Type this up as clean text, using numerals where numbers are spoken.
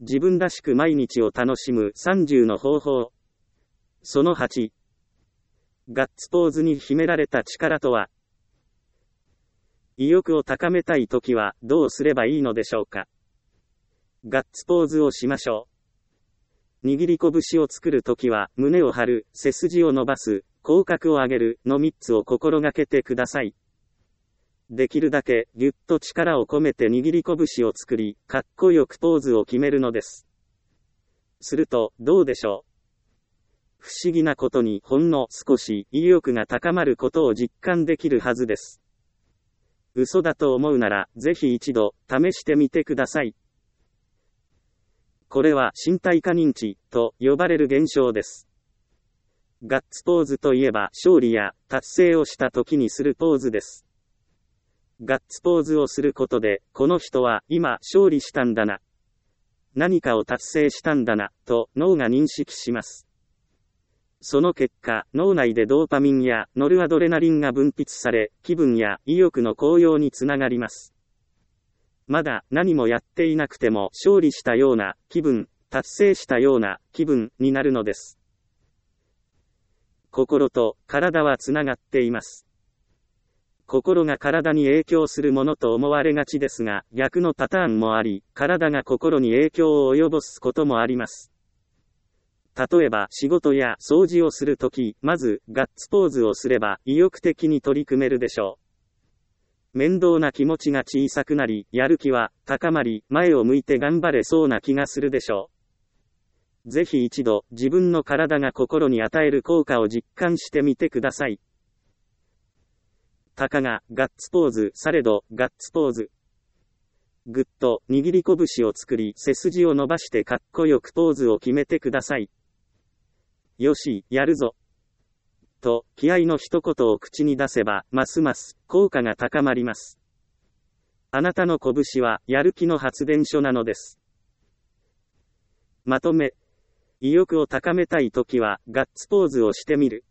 自分らしく毎日を楽しむ30の方法。その8。ガッツポーズに秘められた力とは。意欲を高めたいときはどうすればいいのでしょうか。ガッツポーズをしましょう。握り拳を作るときは胸を張る、背筋を伸ばす、口角を上げるの3つを心がけてください。できるだけぎゅっと力を込めて握り拳を作り、かっこよくポーズを決めるのです。するとどうでしょう。不思議なことにほんの少し意欲が高まることを実感できるはずです。嘘だと思うならぜひ一度試してみてください。これは身体化認知と呼ばれる現象です。ガッツポーズといえば勝利や達成をした時にするポーズです。ガッツポーズをすることで、この人は今勝利したんだな。何かを達成したんだな、と脳が認識します。その結果、脳内でドーパミンやノルアドレナリンが分泌され、気分や意欲の高揚につながります。まだ何もやっていなくても勝利したような気分、達成したような気分になるのです。心と体はつながっています。心が体に影響するものと思われがちですが、逆のパターンもあり、体が心に影響を及ぼすこともあります。例えば仕事や掃除をするとき、まずガッツポーズをすれば意欲的に取り組めるでしょう。面倒な気持ちが小さくなり、やる気は高まり、前を向いて頑張れそうな気がするでしょう。ぜひ一度自分の体が心に与える効果を実感してみてください。たかがガッツポーズされどガッツポーズ。ぐっと握り拳を作り背筋を伸ばしてかっこよくポーズを決めてください。よし、やるぞ。と気合の一言を口に出せばますます効果が高まります。あなたの拳はやる気の発電所なのです。まとめ。意欲を高めたいときはガッツポーズをしてみる。